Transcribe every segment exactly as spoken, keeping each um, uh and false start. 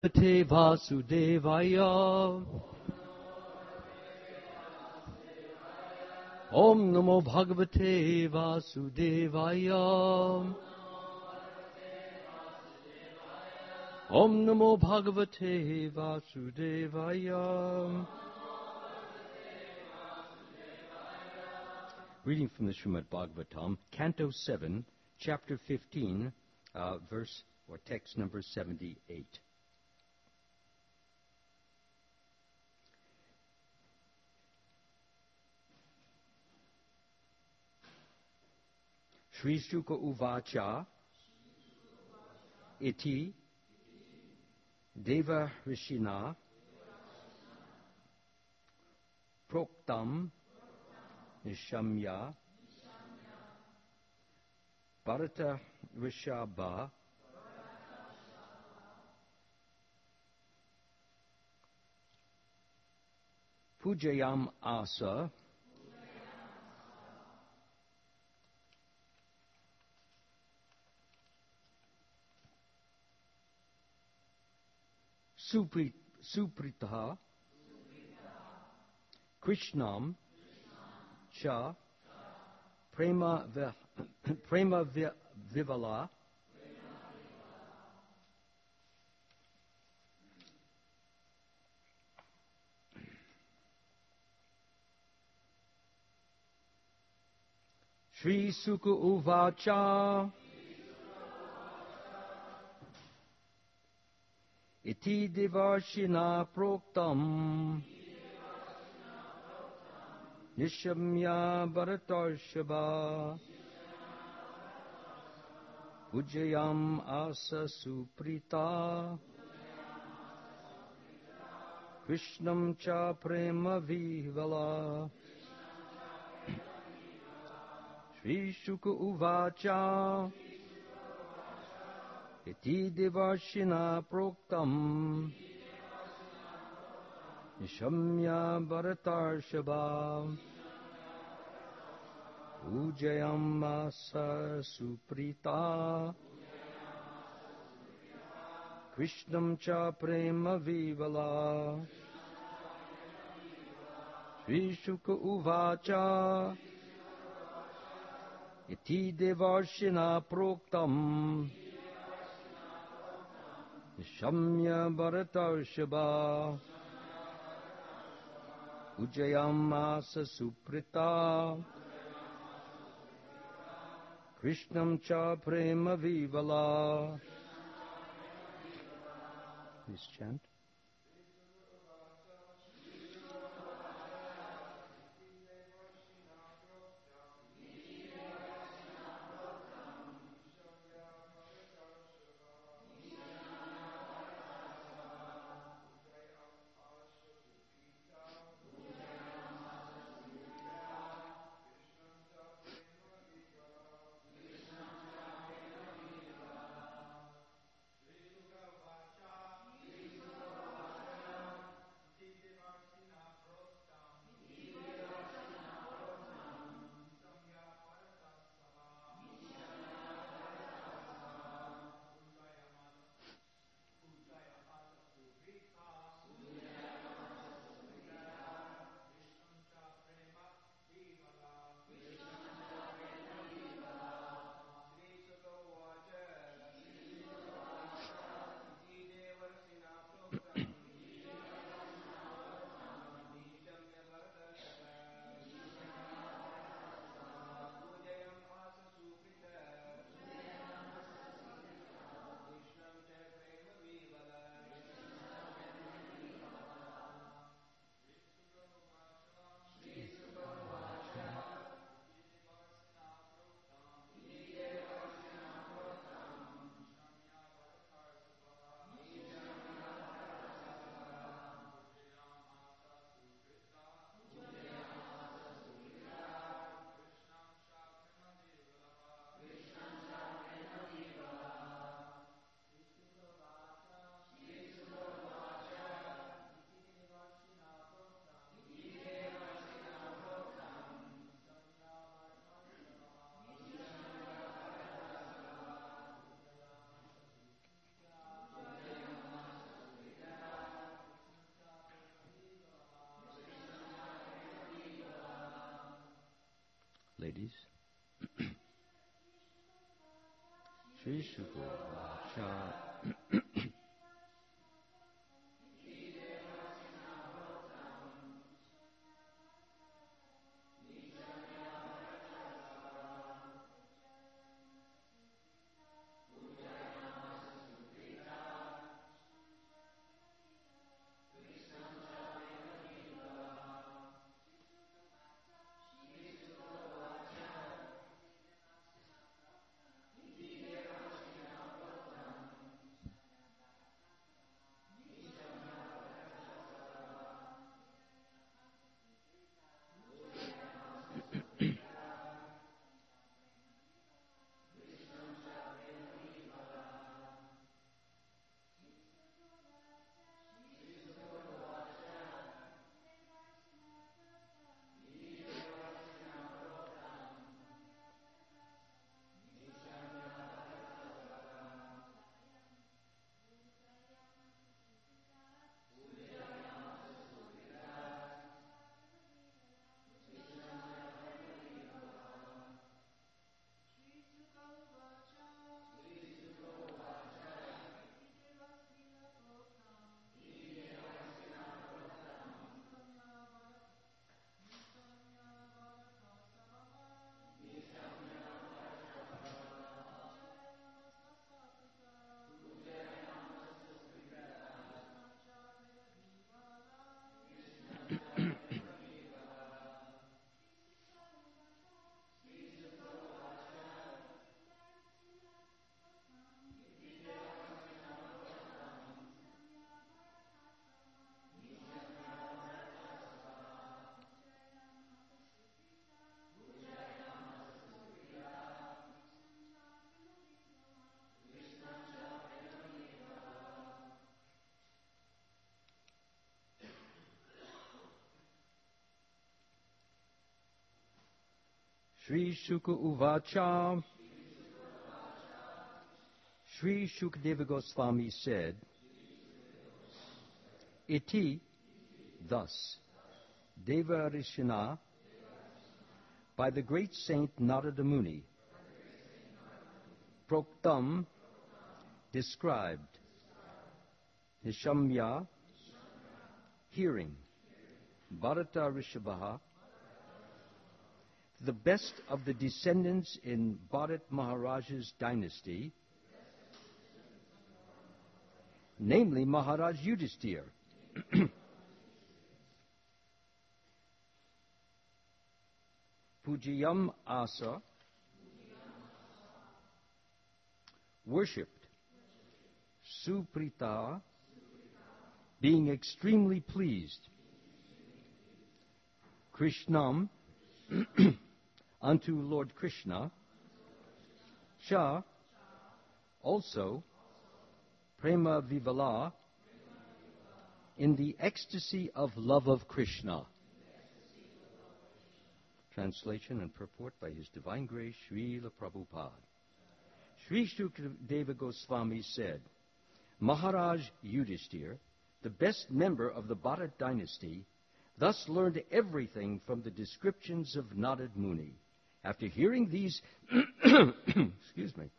Bhagavate Vasudevaya. Om Namo Bhagavate Vasudevaya. Om Namo Bhagavate Vasudevaya. Reading from the Srimad Bhagavatam, Canto seven, Chapter fifteen, uh, verse or text number seventy-eight. Shri Shuka Uvacha Iti Deva Rishina Proktam Nishamya Bharata Rishabha Pujayam Asa Supri, Supritaha Krishnam Cha Prema vi, Prema vi, Vivala Shri Sukha Uvacha Iti Devarshina Proktam Nishamya Bharatarshava Ujayam Asa Suprita Krishnam Cha Prema Vivala Shri Shuka Uvacha Iti Devarshina Proktam Nishamya Bharatarshava Ujayam Asa Suprita Krishnam Cha Prema Vivala Shri Shuka Uvacha Iti Devarshina Proktam Nishamya Bharatarshava Ujayamasa Suprita Krishnam Cha Prema Vivala. Please chant. ladies. Shri Shukovacha. Shri Shuka Uvacha. Shri Shukadeva Goswami said, Iti, thus, Deva Rishina, by the great saint Narada Muni, Proktam, described, Nishamya, hearing, Bharata Rishabha, the best of the descendants in Bharat Maharaj's dynasty, namely Maharaj Yudhisthira. Pujayam Asa, worshipped, Suprita, being extremely pleased, Krishnam, unto Lord Krishna, Cha, also, Prema Vivala, in the ecstasy of love of Krishna. Translation and purport by His Divine Grace, Srila Prabhupada. Sri Shukadeva Goswami said, Maharaj Yudhisthira, the best member of the Bharat dynasty, thus learned everything from the descriptions of Narad Muni. After hearing these, excuse me,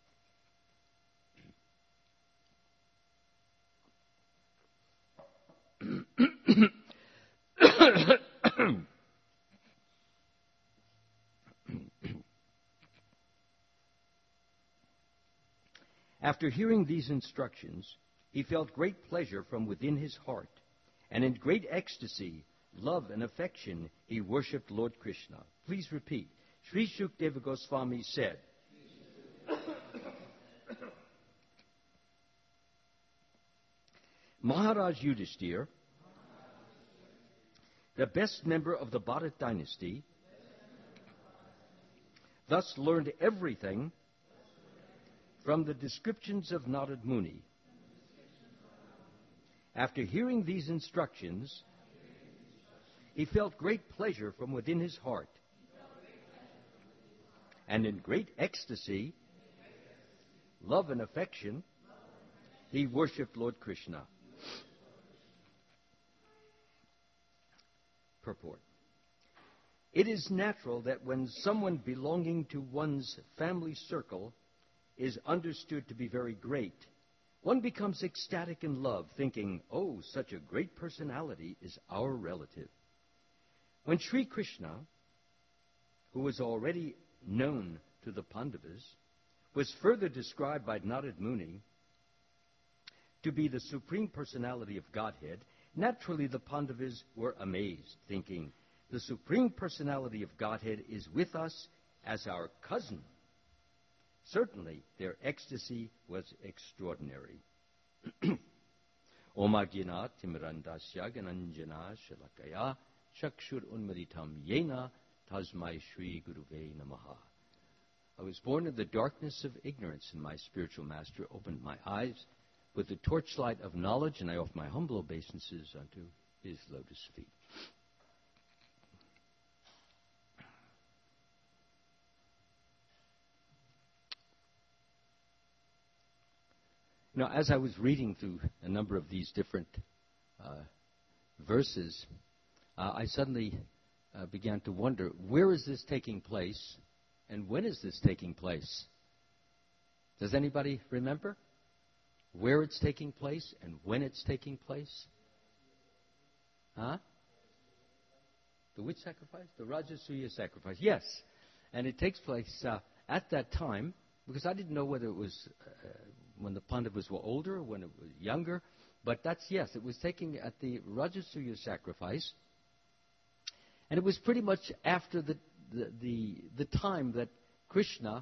After hearing these instructions, he felt great pleasure from within his heart, and in great ecstasy, love and affection, he worshipped Lord Krishna. Please repeat. Sri Shukadeva Goswami said, Maharaj Yudhisthira, the best member of the Bharat dynasty, thus learned everything from the descriptions of Narad Muni. After hearing these instructions, he felt great pleasure from within his heart, and in great ecstasy, love and affection, he worshipped Lord Krishna. Purport. It is natural that when someone belonging to one's family circle is understood to be very great, one becomes ecstatic in love, thinking, oh, such a great personality is our relative. When Sri Krishna, who was already known to the Pandavas, was further described by Narad Muni to be the Supreme Personality of Godhead, naturally the Pandavas were amazed, thinking, the Supreme Personality of Godhead is with us as our cousin. Certainly, their ecstasy was extraordinary. Om Ajnana Timirandasya Gananjana Shalakaya Chakshur Unmaditam Yena Tasmai Shri Guruve Namaha. I was born in the darkness of ignorance, and my spiritual master opened my eyes with the torchlight of knowledge, and I offer my humble obeisances unto his lotus feet. Now, as I was reading through a number of these different uh, verses, uh, I suddenly uh, began to wonder, where is this taking place, and when is this taking place? Does anybody remember where it's taking place and when it's taking place? Huh? The which sacrifice? The Rajasuya sacrifice. Yes. And it takes place uh, at that time, because I didn't know whether it was uh, when the Pandavas were older or when it was younger. But that's, yes, it was taking at the Rajasuya sacrifice. And it was pretty much after the, the, the, the time that Krishna,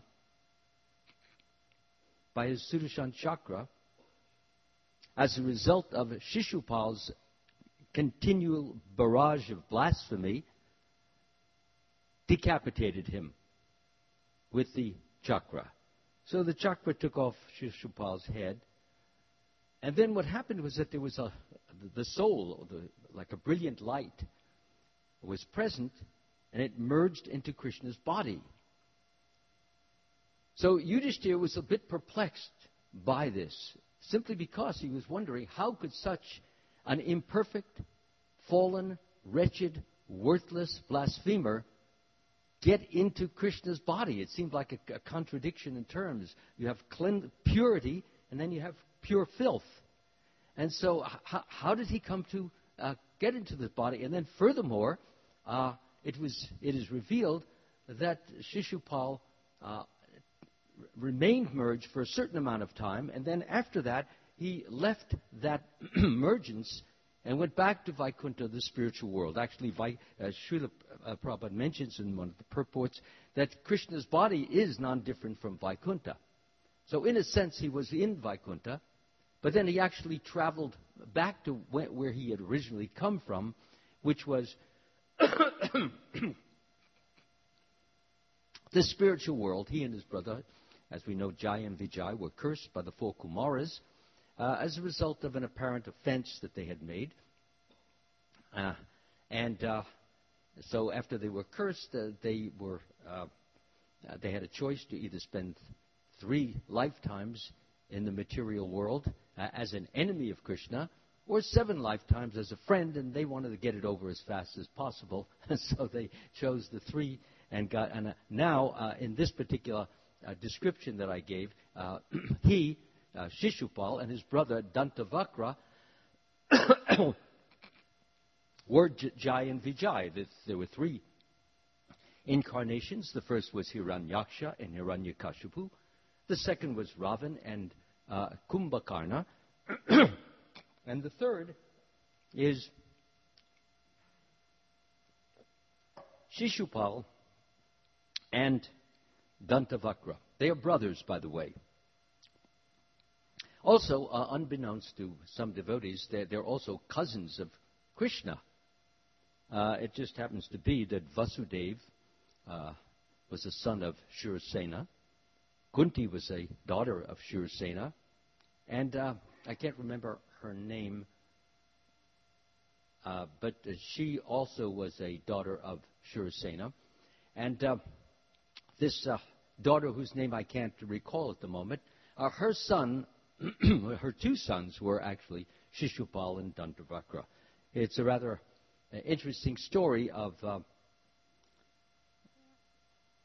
by his Sudarshan Chakra, as a result of Shishupal's continual barrage of blasphemy, decapitated him with the chakra. So the chakra took off Shishupal's head. And then what happened was that there was a, the soul, the, like a brilliant light, was present, and it merged into Krishna's body. So Yudhishthira was a bit perplexed by this, simply because he was wondering how could such an imperfect, fallen, wretched, worthless blasphemer get into Krishna's body. It seemed like a, a contradiction in terms. You have clean, purity, and then you have pure filth. And so h- how did he come to uh, get into this body? And then furthermore, uh, it was it is revealed that Shishupal uh, remained merged for a certain amount of time, and then after that, he left that mergence and went back to Vaikuntha, the spiritual world. Actually, Vi- uh, Srila uh, Prabhupada mentions in one of the purports that Krishna's body is non-different from Vaikuntha. So in a sense, he was in Vaikuntha, but then he actually traveled back to wh- where he had originally come from, which was the spiritual world. He and his brother, as we know, Jai and Vijay, were cursed by the four Kumaras uh, as a result of an apparent offense that they had made. Uh, and uh, so after they were cursed, uh, they were uh, uh, they had a choice to either spend three lifetimes in the material world uh, as an enemy of Krishna, or seven lifetimes as a friend, and they wanted to get it over as fast as possible. And so they chose the three and got. And uh, now, uh, in this particular uh, description that I gave, uh, he, uh, Shishupal, and his brother Dantavakra were J- Jai and Vijay. There were three incarnations. The first was Hiranyaksha and Hiranyakashipu. The second was Ravan and uh, Kumbhakarna. And the third is Shishupal and Dantavakra. They are brothers, by the way. Also, uh, unbeknownst to some devotees, they're, they're also cousins of Krishna. Uh, it just happens to be that Vasudeva uh, was a son of Shurasena. Kunti was a daughter of Shurasena. And uh, I can't remember her name, uh, but uh, she also was a daughter of Shurasena. And uh, this uh, daughter, whose name I can't recall at the moment, uh, her son, her two sons were actually Shishupal and Dantavakra. It's a rather uh, interesting story of uh,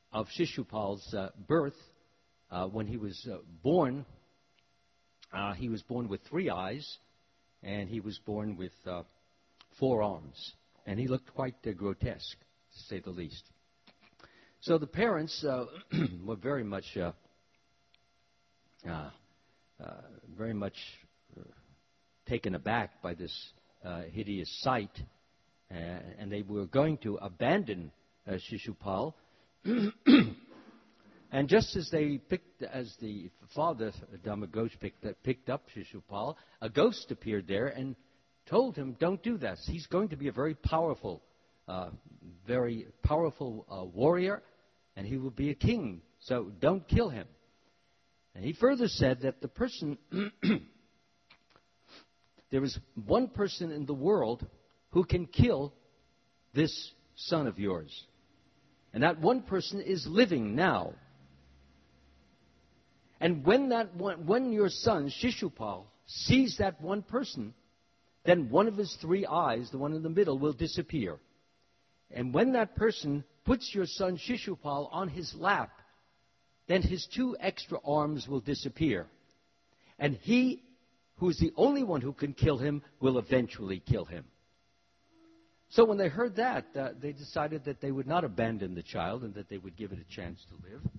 of Shishupal's uh, birth, uh, when he was uh, born, uh, he was born with three eyes, and he was born with uh, four arms. And he looked quite uh, grotesque, to say the least. So the parents uh, were very much, uh, uh, uh, very much uh, taken aback by this uh, hideous sight, uh, and they were going to abandon uh, Shishupal. And just as they picked, as the father Dharmaghosh picked, picked up Shishupal, a ghost appeared there and told him, "Don't do this. He's going to be a very powerful, uh, very powerful uh, warrior, and he will be a king. So don't kill him." And he further said that the person, there is one person in the world who can kill this son of yours, and that one person is living now. And when that one, when your son Shishupal sees that one person, then one of his three eyes, the one in the middle, will disappear. And when that person puts your son Shishupal on his lap, then his two extra arms will disappear. And he, who is the only one who can kill him, will eventually kill him. So when they heard that, uh, they decided that they would not abandon the child and that they would give it a chance to live.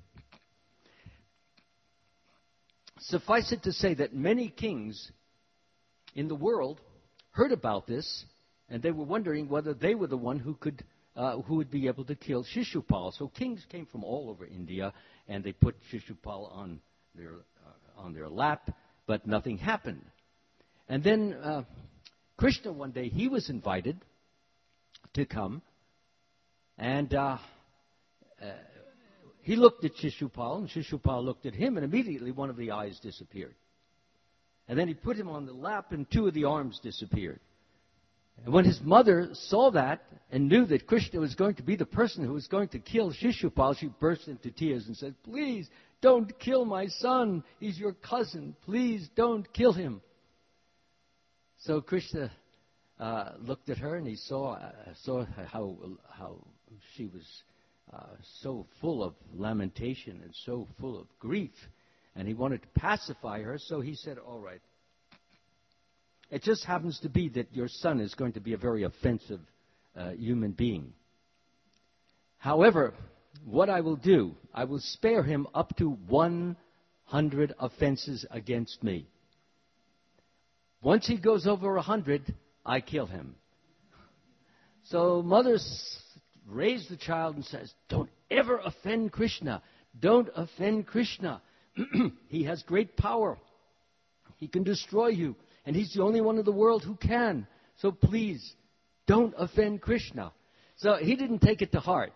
Suffice it to say that many kings in the world heard about this, and they were wondering whether they were the one who could, uh, who would be able to kill Shishupal. So kings came from all over India, and they put Shishupal on their uh, on their lap, but nothing happened. And then uh, Krishna, one day, he was invited to come, and uh, uh, he looked at Shishupal, and Shishupal looked at him, and immediately one of the eyes disappeared. And then he put him on the lap, and two of the arms disappeared. And when his mother saw that and knew that Krishna was going to be the person who was going to kill Shishupal, she burst into tears and said, "Please, don't kill my son. He's your cousin. Please, don't kill him." So Krishna uh, looked at her, and he saw uh, saw how how she was uh, so full of lamentation and so full of grief. And he wanted to pacify her, so he said, "All right. It just happens to be that your son is going to be a very offensive uh, human being. However, what I will do, I will spare him up to one hundred offenses against me. Once he goes over a hundred, I kill him." So mother raised the child and says, "Don't ever offend Krishna. Don't offend Krishna. He has great power. He can destroy you. And he's the only one in the world who can. So please, don't offend Krishna." So he didn't take it to heart.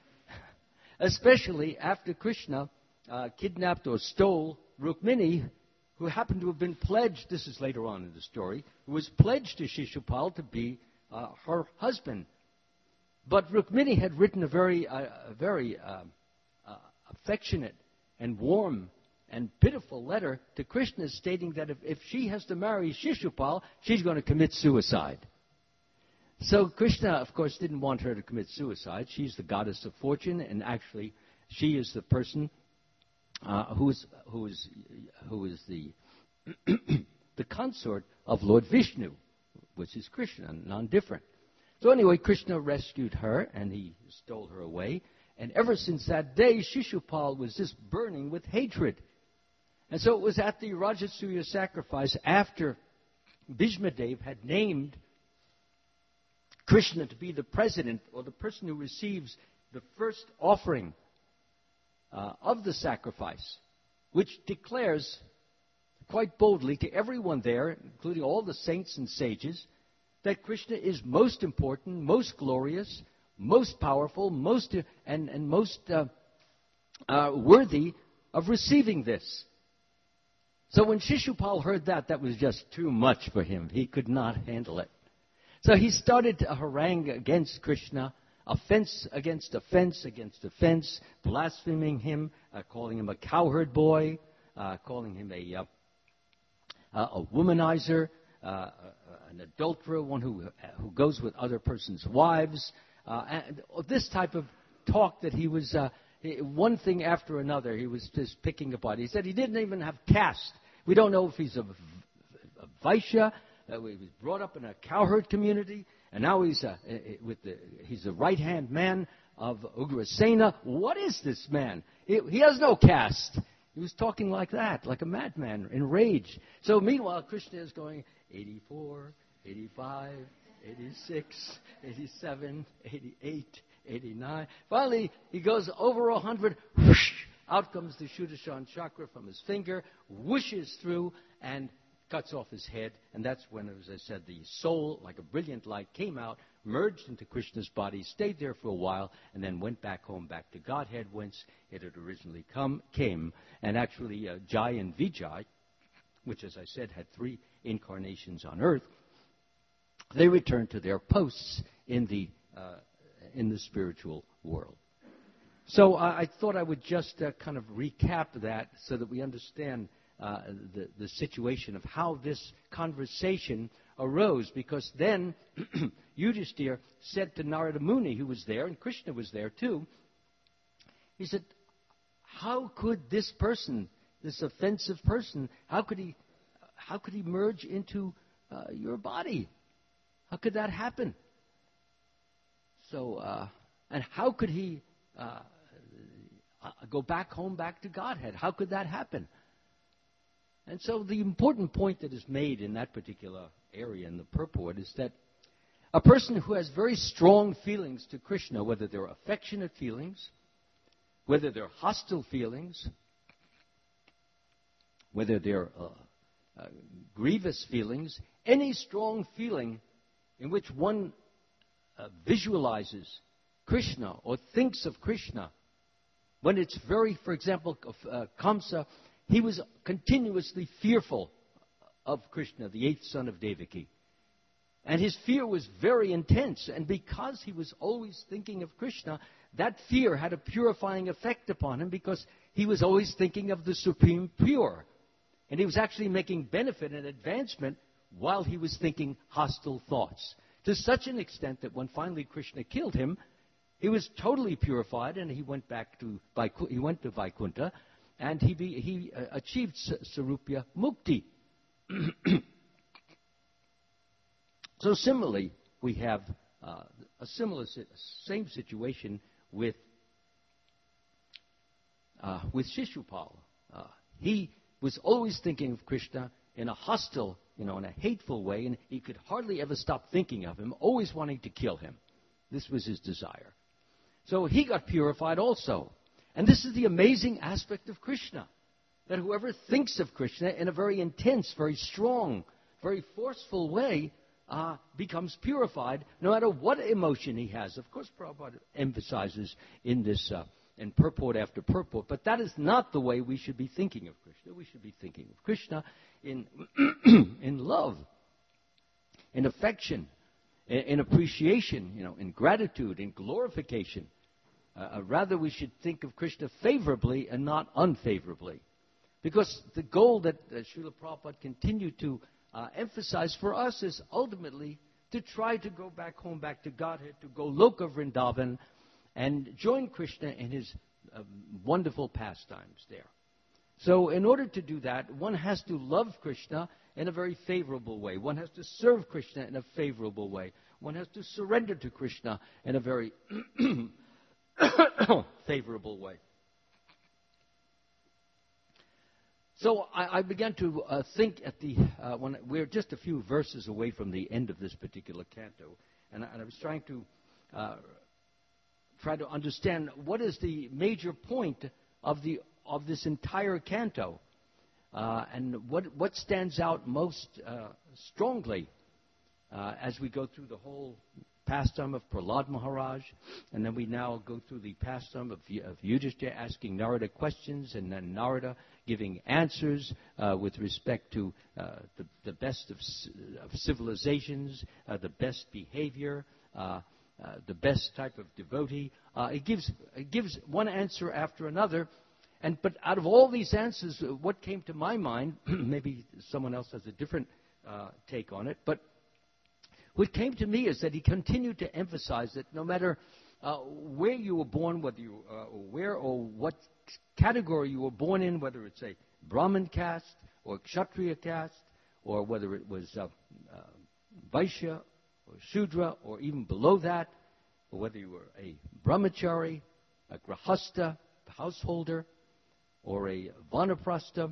Especially after Krishna uh, kidnapped or stole Rukmini, who happened to have been pledged, this is later on in the story, who was pledged to Shishupal to be uh, her husband. But Rukmini had written a very, uh, a very uh, uh, affectionate and warm and pitiful letter to Krishna, stating that if, if she has to marry Shishupal, she's going to commit suicide. So Krishna, of course, didn't want her to commit suicide. She's the goddess of fortune, and actually, she is the person uh, who is who is who is the the consort of Lord Vishnu, which is Krishna, non-different. So anyway, Krishna rescued her, and he stole her away. And ever since that day, Shishupal was just burning with hatred. And so it was at the Rajasuya sacrifice, after Bhishmadev had named Krishna to be the president, or the person who receives the first offering uh, of the sacrifice, which declares quite boldly to everyone there, including all the saints and sages, that Krishna is most important, most glorious, most powerful, most and, and most uh, uh, worthy of receiving this. So when Shishupal heard that, that was just too much for him. He could not handle it. So he started a harangue against Krishna, offense against offense against offense, blaspheming him, uh, calling him a cowherd boy, uh, calling him a, uh, uh, a womanizer, uh, an adulterer, one who, who goes with other person's wives, uh, and this type of talk that he was uh, he, one thing after another, he was just picking apart. He said he didn't even have caste. We don't know if he's a, a Vaishya. Uh, he was brought up in a cowherd community, and now he's a, with the, he's a right-hand man of Ugrasena. What is this man? He, he has no caste. He was talking like that, like a madman, in rage. So meanwhile, Krishna is going eighty-four, eighty-five, eighty-six, eighty-seven, eighty-eight, eighty-nine. Finally, he goes over one hundred. Whoosh, out comes the Sudarshan chakra from his finger, whooshes through, and cuts off his head. And that's when, as I said, the soul, like a brilliant light, came out, merged into Krishna's body, stayed there for a while, and then went back home, back to Godhead, whence it had originally come, came. And actually, uh, Jai and Vijay, which, as I said, had three incarnations on earth, they returned to their posts in the uh, in the spiritual world. So uh, I thought I would just uh, kind of recap that so that we understand uh, the, the situation of how this conversation arose. Because then Yudhishthira said to Narada Muni, who was there, and Krishna was there too, he said, how could this person, this offensive person, how could he, how could he merge into uh, your body? How could that happen? So, uh, and how could he uh, uh, go back home, back to Godhead? How could that happen? And so the important point that is made in that particular area in the purport is that a person who has very strong feelings to Krishna, whether they're affectionate feelings, whether they're hostile feelings, whether they're uh, uh, grievous feelings, any strong feeling in which one uh, visualizes Krishna or thinks of Krishna, when it's very, for example, uh, Kamsa, he was continuously fearful of Krishna, the eighth son of Devaki. And his fear was very intense. And because he was always thinking of Krishna, that fear had a purifying effect upon him because he was always thinking of the Supreme Pure. And he was actually making benefit and advancement while he was thinking hostile thoughts. To such an extent that when finally Krishna killed him, he was totally purified and he went back to he went to Vaikuntha, and he be, he uh, achieved Sarupya Mukti. So similarly, we have uh, a similar same situation with uh, with Shishupal. Uh, he was always thinking of Krishna in a hostile, you know, in a hateful way, and he could hardly ever stop thinking of him, always wanting to kill him. This was his desire. So he got purified also. And this is the amazing aspect of Krishna, that whoever thinks of Krishna in a very intense, very strong, very forceful way uh, becomes purified, no matter what emotion he has. Of course, Prabhupada emphasizes in this, uh, in purport after purport, but that is not the way we should be thinking of Krishna. We should be thinking of Krishna in, in love, in affection, in, in appreciation, you know, in gratitude, in glorification. Uh, rather, we should think of Krishna favorably and not unfavorably. Because the goal that uh, Srila Prabhupada continued to uh, emphasize for us is ultimately to try to go back home, back to Godhead, to go Loka Vrindavan and join Krishna in his uh, wonderful pastimes there. So in order to do that, one has to love Krishna in a very favorable way. One has to serve Krishna in a favorable way. One has to surrender to Krishna in a very favorable way. So I, I began to uh, think at the uh, when we're just a few verses away from the end of this particular canto, and I, and I was trying to uh, try to understand what is the major point of the of this entire canto, uh, and what what stands out most uh, strongly uh, as we go through the whole pastime of Prahlad Maharaj, and then we now go through the pastime of, of Yudhishthira asking Narada questions, and then Narada giving answers uh, with respect to uh, the, the best of, of civilizations, uh, the best behavior, uh, uh, the best type of devotee. Uh, it gives it gives one answer after another, and but out of all these answers, what came to my mind, maybe someone else has a different uh, take on it, but what came to me is that he continued to emphasize that no matter uh, where you were born, whether you uh, where or what category you were born in, whether it's a Brahmin caste or Kshatriya caste, or whether it was uh, uh, Vaishya or Shudra, or even below that, or whether you were a brahmachari, a grahasta, a householder, or a vanaprastha,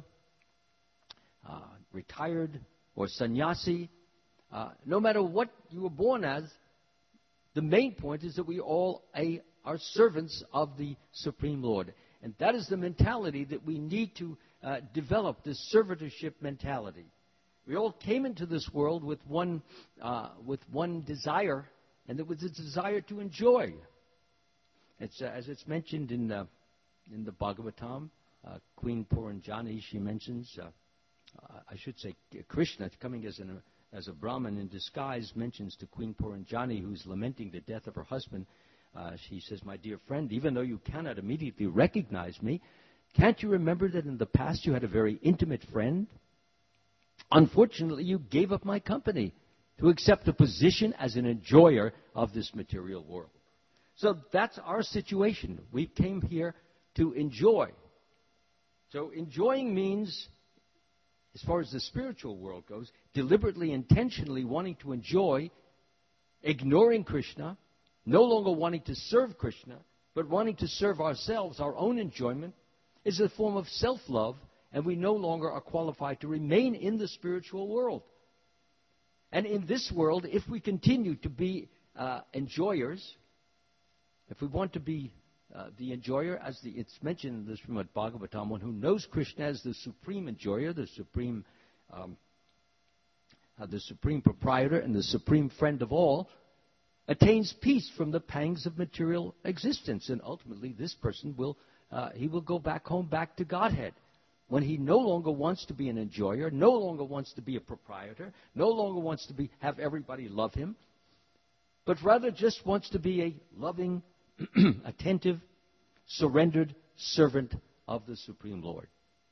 uh, retired, or sannyasi. Uh, no matter what you were born as, the main point is that we all a, are servants of the Supreme Lord. And that is the mentality that we need to uh, develop, this servitorship mentality. We all came into this world with one, uh, with one desire, and it was a desire to enjoy. It's, uh, as it's mentioned in, uh, in the Bhagavatam, uh, Queen Puranjani, she mentions, uh, uh, I should say Krishna, coming as, an, as a Brahmin in disguise, mentions to Queen Puranjani, who's lamenting the death of her husband, uh, she says, my dear friend, even though you cannot immediately recognize me, can't you remember that in the past you had a very intimate friend? Unfortunately, you gave up my company to accept a position as an enjoyer of this material world. So that's our situation. We came here to enjoy. So enjoying means, as far as the spiritual world goes, deliberately, intentionally wanting to enjoy, ignoring Krishna, no longer wanting to serve Krishna, but wanting to serve ourselves, our own enjoyment, is a form of self-love, and we no longer are qualified to remain in the spiritual world. And in this world, if we continue to be uh, enjoyers, if we want to be uh, the enjoyer, as the, it's mentioned in the Srimad Bhagavatam, one who knows Krishna as the supreme enjoyer, the supreme, um, uh, the supreme proprietor, and the supreme friend of all, attains peace from the pangs of material existence. And ultimately, this person will, uh, he will go back home, back to Godhead, when he no longer wants to be an enjoyer, no longer wants to be a proprietor, no longer wants to be have everybody love him, but rather just wants to be a loving, attentive, surrendered servant of the Supreme Lord.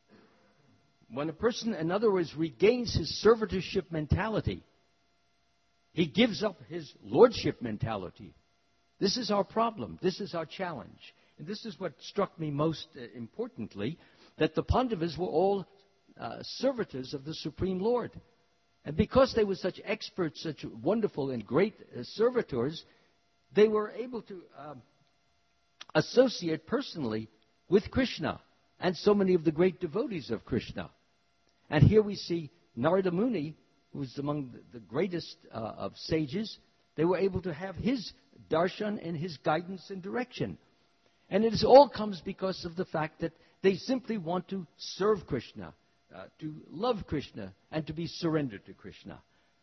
When a person, in other words, regains his servitorship mentality, he gives up his lordship mentality. This is our problem. This is our challenge. And this is what struck me most uh, importantly, that the Pandavas were all uh, servitors of the Supreme Lord. And because they were such experts, such wonderful and great uh, servitors, they were able to uh, associate personally with Krishna and so many of the great devotees of Krishna. And here we see Narada Muni, who was among the greatest uh, of sages. They were able to have his darshan and his guidance and direction. And it all comes because of the fact that they simply want to serve Krishna, uh, to love Krishna, and to be surrendered to Krishna.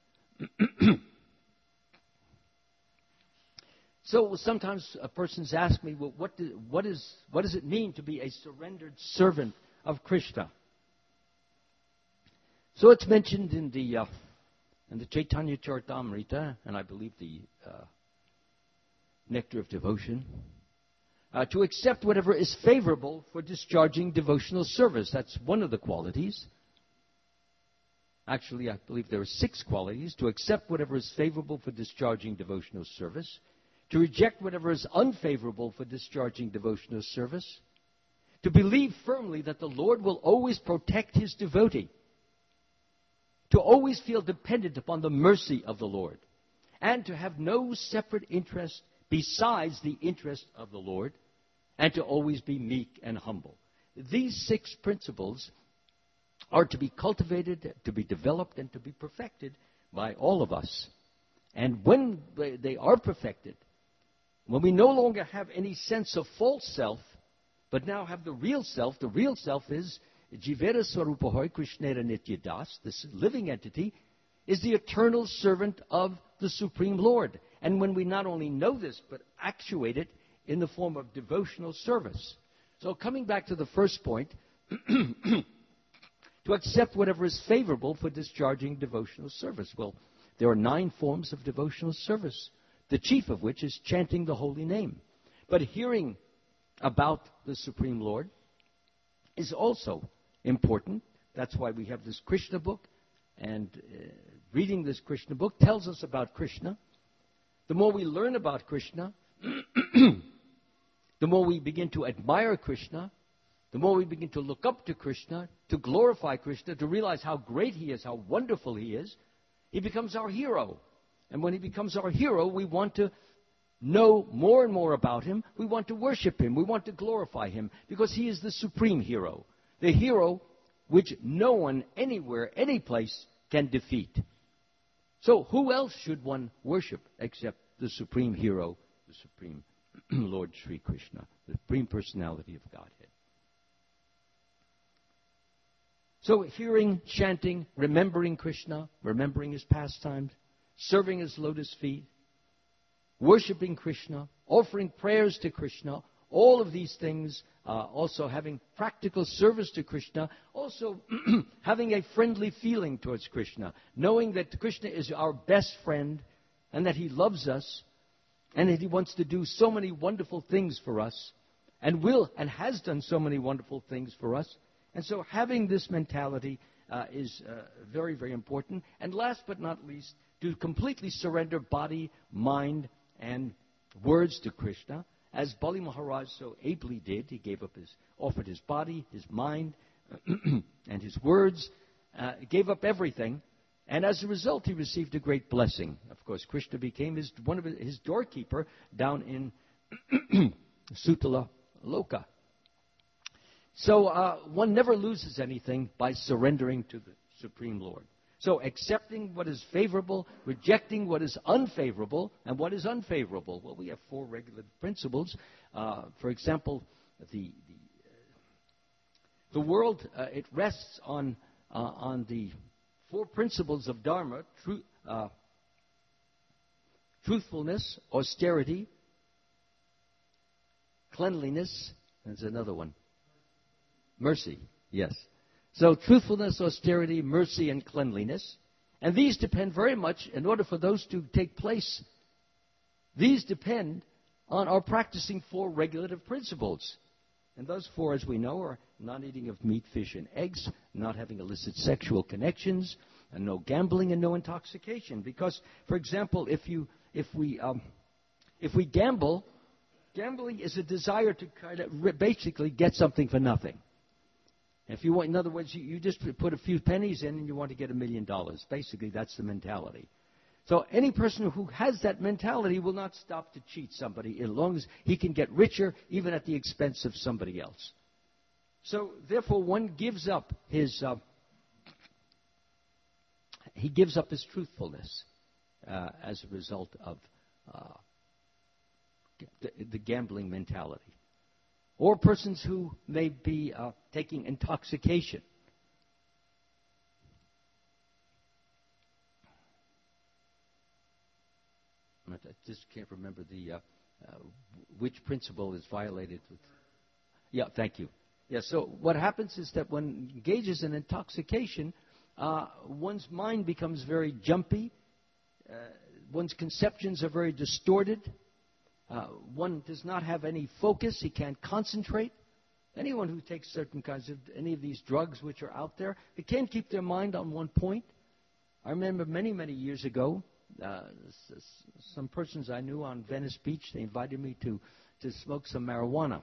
So sometimes uh, persons ask me, well, what, do, what, is, what does it mean to be a surrendered servant of Krishna? So it's mentioned in the, uh, in the Chaitanya Charitamrita, and I believe the uh, Nectar of Devotion, Uh, to accept whatever is favorable for discharging devotional service. That's one of the qualities. Actually, I believe there are six qualities. To accept whatever is favorable for discharging devotional service. To reject whatever is unfavorable for discharging devotional service. To believe firmly that the Lord will always protect his devotee. To always feel dependent upon the mercy of the Lord. And to have no separate interest besides the interest of the Lord, and to always be meek and humble. These six principles are to be cultivated, to be developed, and to be perfected by all of us. And when they are perfected, when we no longer have any sense of false self, but now have the real self, the real self is Jivera Swarupahoy Krishnera Nityadas, this living entity, is the eternal servant of the Supreme Lord. And when we not only know this, but actuate it in the form of devotional service. So coming back to the first point, to accept whatever is favorable for discharging devotional service. Well, there are nine forms of devotional service, the chief of which is chanting the holy name. But hearing about the Supreme Lord is also important. That's why we have this Krishna book. And uh, reading this Krishna book tells us about Krishna. The more we learn about Krishna, the more we begin to admire Krishna, the more we begin to look up to Krishna, to glorify Krishna, to realize how great he is, how wonderful he is, he becomes our hero. And when he becomes our hero, we want to know more and more about him. We want to worship him. We want to glorify him because he is the supreme hero, the hero which no one, anywhere, any place can defeat. So who else should one worship except the supreme hero, the supreme Lord Sri Krishna, the supreme personality of Godhead? So hearing, chanting, remembering Krishna, remembering his pastimes, serving his lotus feet, worshiping Krishna, offering prayers to Krishna, all of these things, uh, also having practical service to Krishna, also having a friendly feeling towards Krishna, knowing that Krishna is our best friend and that he loves us and that he wants to do so many wonderful things for us and will and has done so many wonderful things for us. And so having this mentality uh, is uh, very, very important. And last but not least, to completely surrender body, mind, and words to Krishna, as Bali Maharaj so ably did. He gave up his, offered his body, his mind, and his words, uh, gave up everything, and as a result, he received a great blessing. Of course, Krishna became his, one of his, his doorkeeper down in Sutala Loka. So uh, one never loses anything by surrendering to the Supreme Lord. So accepting what is favorable, rejecting what is unfavorable, and what is unfavorable. Well, we have four regulative principles. Uh, for example, the the, uh, the world, uh, it rests on, uh, on the four principles of Dharma, tru- uh, truthfulness, austerity, cleanliness, there's another one, mercy, yes. So truthfulness, austerity, mercy, and cleanliness. And these depend very much, in order for those to take place, these depend on our practicing four regulative principles. And those four, as we know, are not eating of meat, fish, and eggs, not having illicit sexual connections, and no gambling and no intoxication. Because, for example, if you, if we, um, if we gamble, gambling is a desire to kind of basically get something for nothing. If you want, in other words, you, you just put a few pennies in and you want to get a million dollars. Basically, that's the mentality. So any person who has that mentality will not stop to cheat somebody as long as he can get richer, even at the expense of somebody else. So therefore, one gives up his uh, he gives up his truthfulness uh, as a result of uh, the, the gambling mentality. Or persons who may be uh, taking intoxication. I just can't remember the uh, uh, which principle is violated. With yeah, thank you. Yeah, so what happens is that when engages in intoxication, uh, one's mind becomes very jumpy. Uh, one's conceptions are very distorted. Uh, one does not have any focus. He can't concentrate. Anyone who takes certain kinds of, any of these drugs which are out there, they can't keep their mind on one point. I remember many, many years ago, uh, some persons I knew on Venice Beach, they invited me to, to smoke some marijuana.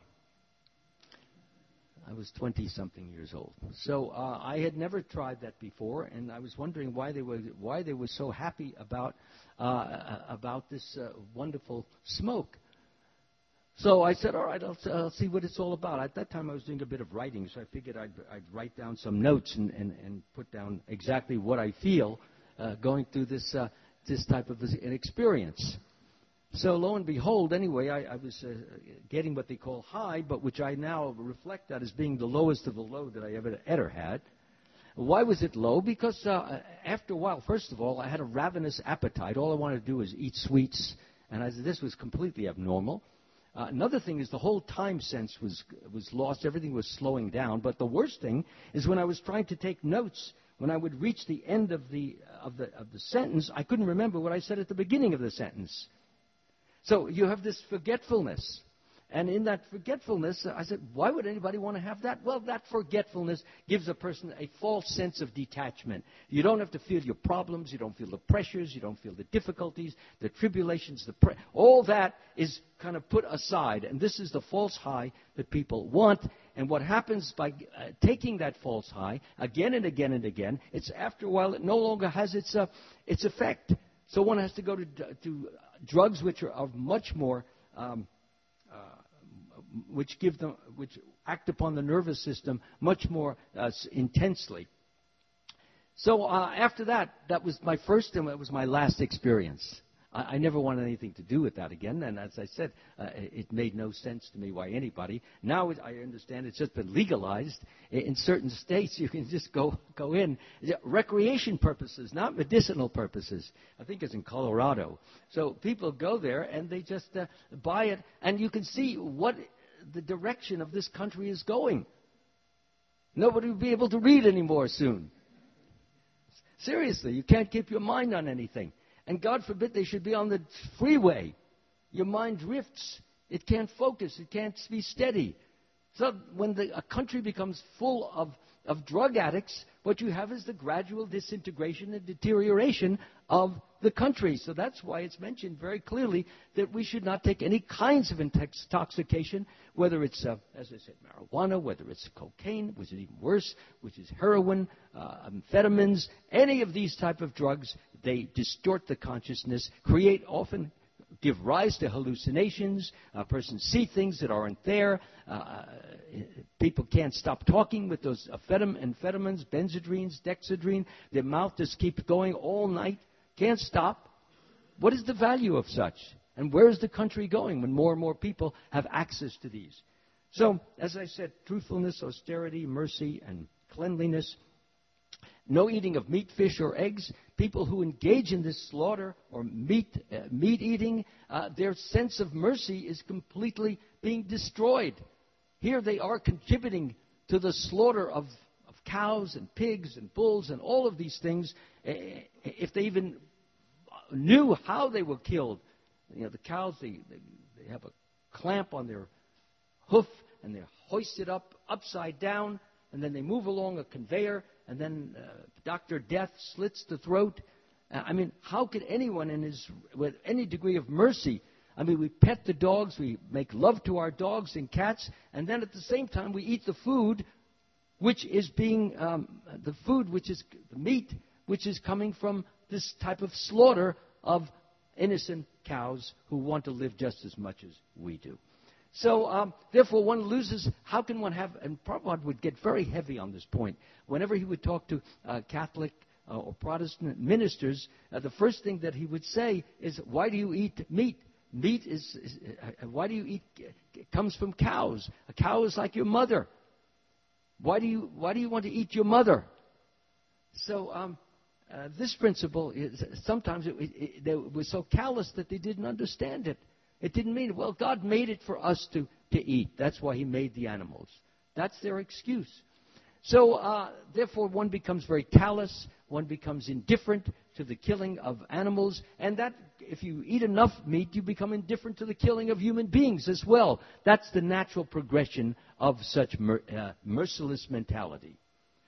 I was twenty-something years old. So uh, I had never tried that before, and I was wondering why they were, why they were so happy about Uh, about this uh, wonderful smoke. So I said, all right, I'll, I'll see what it's all about. At that time, I was doing a bit of writing, so I figured I'd, I'd write down some notes and, and, and put down exactly what I feel uh, going through this uh, this type of an experience. So lo and behold, anyway, I, I was uh, getting what they call high, but which I now reflect that as being the lowest of the low that I ever, ever had. Why was it low? Because uh, after a while, first of all, I had a ravenous appetite. All I wanted to do was eat sweets, and I said this was completely abnormal. Uh, another thing is the whole time sense was was lost. Everything was slowing down. But the worst thing is when I was trying to take notes, when I would reach the end of the of the of the sentence, I couldn't remember what I said at the beginning of the sentence. So you have this forgetfulness. And in that forgetfulness, I said, why would anybody want to have that? Well, that forgetfulness gives a person a false sense of detachment. You don't have to feel your problems. You don't feel the pressures. You don't feel the difficulties, the tribulations, the pre- all that is kind of put aside. And this is the false high that people want. And what happens by uh, taking that false high again and again and again, it's after a while it no longer has its, uh, its effect. So one has to go to, to drugs which are of much more... Um, Uh, which give them, which act upon the nervous system much more uh, intensely. So uh, after that, that was my first and it was my last experience. I, I never wanted anything to do with that again. And as I said, uh, it made no sense to me why anybody. Now it, I understand it's just been legalized in certain states. You can just go go in recreation purposes, not medicinal purposes. I think it's in Colorado. So people go there and they just uh, buy it, and you can see what the direction of this country is going. Nobody will be able to read anymore soon. Seriously, you can't keep your mind on anything. And God forbid they should be on the freeway. Your mind drifts. It can't focus. It can't be steady. So when the, a country becomes full of, of drug addicts, what you have is the gradual disintegration and deterioration of the country. So that's why it's mentioned very clearly that we should not take any kinds of intoxication, whether it's, uh, as I said, marijuana, whether it's cocaine, which is even worse, which is heroin, uh, amphetamines, any of these type of drugs. They distort the consciousness, create often, give rise to hallucinations. A person see things that aren't there. Uh, people can't stop talking with those amphetam- amphetamines, benzodrines, dexedrine. Their mouth just keeps going all night. Can't stop. What is the value of such? And where is the country going when more and more people have access to these? So, as I said, truthfulness, austerity, mercy, and cleanliness. No eating of meat, fish, or eggs. People who engage in this slaughter or meat, uh, meat eating, uh, their sense of mercy is completely being destroyed. Here they are contributing to the slaughter of, of cows and pigs and bulls and all of these things. Uh, if they even knew how they were killed, you know, the cows, they, they, they have a clamp on their hoof and they're hoisted up upside down, and then they move along a conveyor, and then uh, Doctor Death slits the throat. Uh, I mean, how could anyone in his, with any degree of mercy, I mean, we pet the dogs, we make love to our dogs and cats, and then at the same time we eat the food which is being, um, the food which is, the meat, which is coming from this type of slaughter of innocent cows who want to live just as much as we do. So, um, therefore, one loses, how can one have, and Prabhupada would get very heavy on this point. Whenever he would talk to uh, Catholic uh, or Protestant ministers, uh, the first thing that he would say is, why do you eat meat? Meat is, is uh, why do you eat, it comes from cows. A cow is like your mother. Why do you, why do you want to eat your mother? So, um, uh, this principle, is, sometimes it, it, it, it was so callous that they didn't understand it. It didn't mean, well, God made it for us to, to eat. That's why he made the animals. That's their excuse. So, uh, therefore, one becomes very callous. One becomes indifferent to the killing of animals. And that, if you eat enough meat, you become indifferent to the killing of human beings as well. That's the natural progression of such mer- uh, merciless mentality.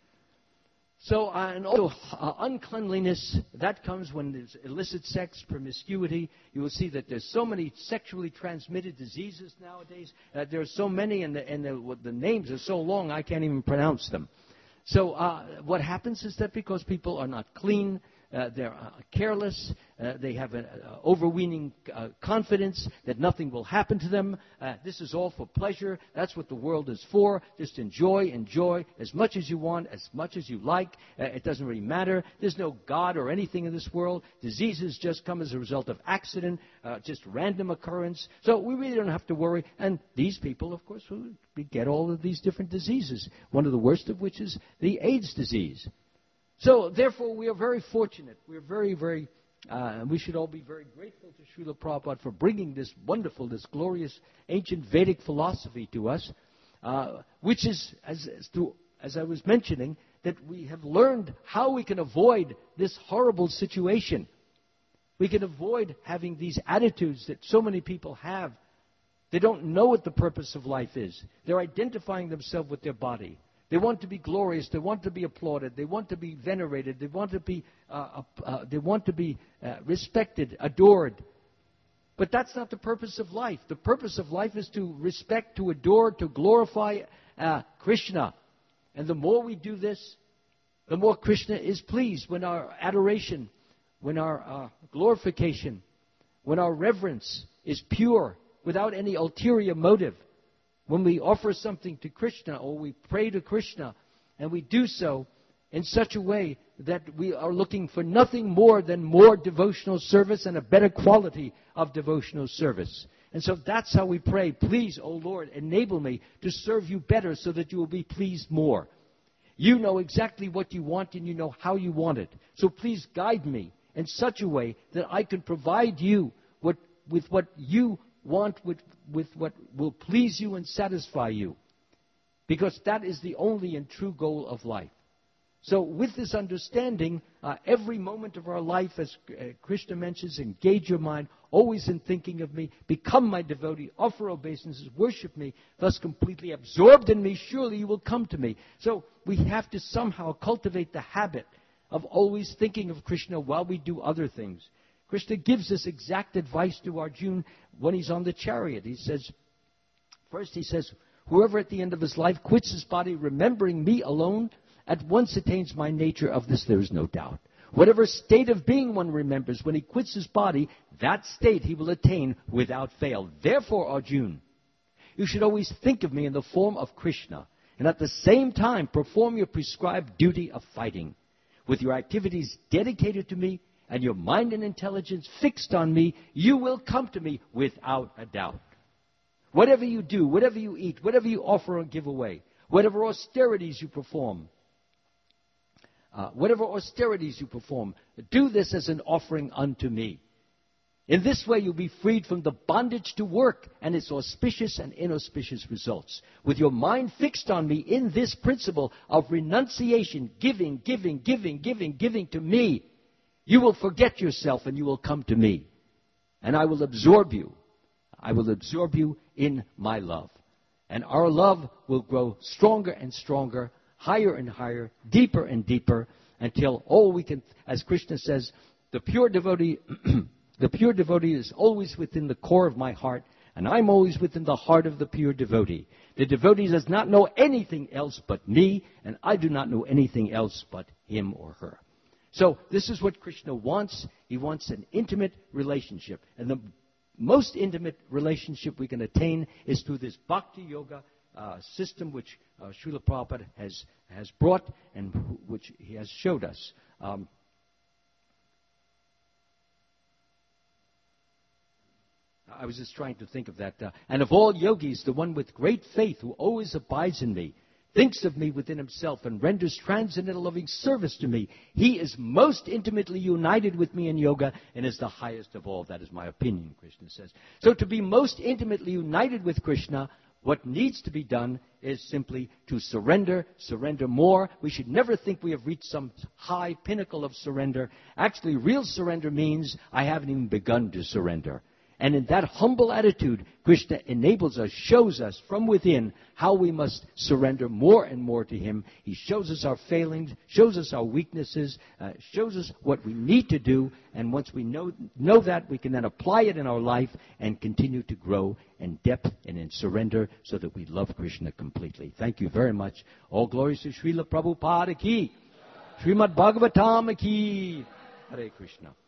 So, uh, and also uh, uncleanliness, that comes when there's illicit sex, promiscuity. You will see that there's so many sexually transmitted diseases nowadays. Uh, there are so many, and, the, and the, the names are so long, I can't even pronounce them. So uh, what happens is that because people are not clean, uh, they're uh, careless, uh, they have an uh, overweening uh, confidence that nothing will happen to them. Uh, this is all for pleasure. That's what the world is for. Just enjoy, enjoy as much as you want, as much as you like. Uh, it doesn't really matter. There's no God or anything in this world. Diseases just come as a result of accident, uh, just random occurrence. So we really don't have to worry. And these people, of course, we get all of these different diseases, one of the worst of which is the AIDS disease. So, therefore, we are very fortunate. We are very, very, uh, we should all be very grateful to Srila Prabhupada for bringing this wonderful, this glorious ancient Vedic philosophy to us, uh, which is, as, as, to, as I was mentioning, that we have learned how we can avoid this horrible situation. We can avoid having these attitudes that so many people have They don't know what the purpose of life is. They're identifying themselves with their body. They want to be glorious. They want to be applauded. They want to be venerated. They want to be, uh, uh, they want to be uh, respected, adored. But that's not the purpose of life. The purpose of life is to respect, to adore, to glorify uh, Krishna. And the more we do this, the more Krishna is pleased. When our adoration, when our uh, glorification, when our reverence is pure, without any ulterior motive, when we offer something to Krishna or we pray to Krishna, and we do so in such a way that we are looking for nothing more than more devotional service and a better quality of devotional service. And so that's how we pray. Please, O Lord, enable me to serve you better so that you will be pleased more. You know exactly what you want and you know how you want it. So please guide me in such a way that I can provide you what, with what you want, with, with what will please you and satisfy you. Because that is the only and true goal of life. So with this understanding, uh, every moment of our life, as uh, Krishna mentions, engage your mind, always in thinking of me, become my devotee, offer obeisances, worship me, thus completely absorbed in me, surely you will come to me. So we have to somehow cultivate the habit of always thinking of Krishna while we do other things. Krishna gives this exact advice to Arjuna when he's on the chariot. He says, first he says, whoever at the end of his life quits his body remembering me alone, at once attains my nature. Of this there is no doubt. Whatever state of being one remembers when he quits his body, that state he will attain without fail. Therefore, Arjuna, you should always think of me in the form of Krishna, and at the same time perform your prescribed duty of fighting. With your activities dedicated to me, and your mind and intelligence fixed on me, you will come to me without a doubt. Whatever you do, whatever you eat, whatever you offer or give away, whatever austerities you perform, uh, whatever austerities you perform, do this as an offering unto me. In this way you'll be freed from the bondage to work and its auspicious and inauspicious results. With your mind fixed on me in this principle of renunciation, giving, giving, giving, giving, giving to me, you will forget yourself and you will come to me. And I will absorb you. I will absorb you in my love. And our love will grow stronger and stronger, higher and higher, deeper and deeper, until all we can, as Krishna says, the pure devotee, the pure devotee is always within the core of my heart, and I'm always within the heart of the pure devotee. The devotee does not know anything else but me, and I do not know anything else but him or her. So this is what Krishna wants. He wants an intimate relationship. And the most intimate relationship we can attain is through this Bhakti Yoga uh, system which uh, Srila Prabhupada has, has brought and wh- which he has showed us. Um, I was just trying to think of that. Uh, and of all yogis, the one with great faith who always abides in me, thinks of me within himself and renders transcendental loving service to me. He is most intimately united with me in yoga and is the highest of all. That is my opinion, Krishna says. So to be most intimately united with Krishna, what needs to be done is simply to surrender, surrender more. We should never think we have reached some high pinnacle of surrender. Actually, real surrender means I haven't even begun to surrender. And in that humble attitude, Krishna enables us, shows us from within how we must surrender more and more to Him. He shows us our failings, shows us our weaknesses, uh, shows us what we need to do. And once we know, know that, we can then apply it in our life and continue to grow in depth and in surrender so that we love Krishna completely. Thank you very much. All glories to Srila Prabhupada ki. Srimad Bhagavatam ki. Hare Krishna.